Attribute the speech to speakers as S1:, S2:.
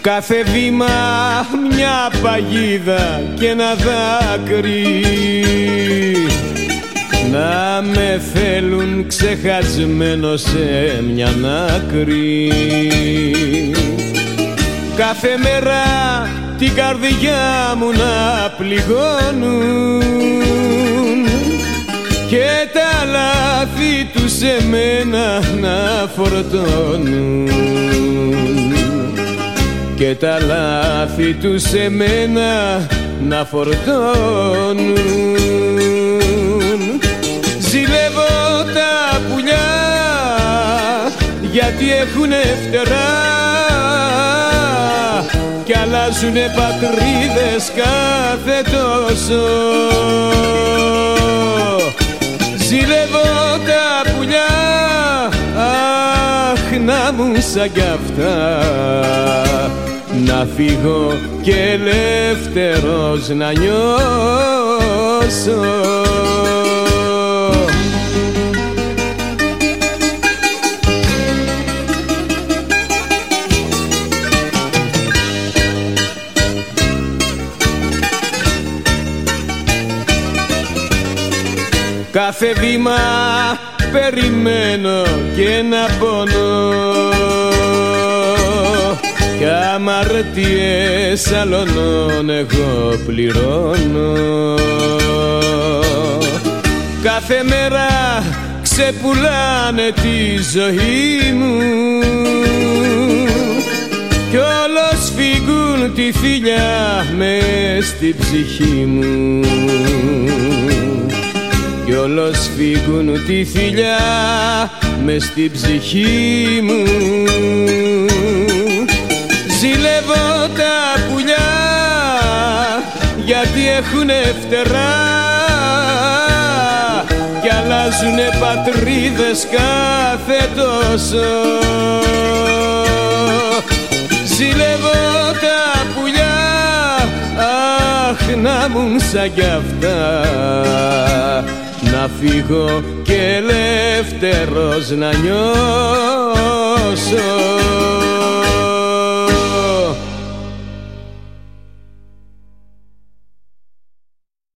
S1: Κάθε βήμα μια παγίδα και ένα δάκρυ να με θέλουν ξεχασμένο σε μια άκρη. Κάθε μέρα την καρδιά μου να πληγώνουν και τα λάθη τους σε μένα να φορτώνουν και τα λάθη τους σε μένα να φορτώνουν. Ζηλεύω τα πουλιά γιατί έχουνε φτερά κι αλλάζουνε πατρίδες κάθε τόσο. Ζηλεύω τα πουλιά, αχ να μου σαν κι αυτά, να φύγω και ελεύθερος να νιώσω. Κάθε βήμα περιμένω και να πονώ κι αμαρτίες άλλων εγώ πληρώνω. Κάθε μέρα ξεπουλάνε τη ζωή μου κι όλος φύγουν τη θηλιά μες στην ψυχή μου κι όλος φύγουν τη θηλιά μες στην ψυχή μου. Ζηλεύω τα πουλιά γιατί έχουνε φτερά κι αλλάζουνε πατρίδες κάθε τόσο. Ζηλεύω τα πουλιά, αχ να μου σαν κι αυτά, να φύγω και ελεύθερος να νιώσω.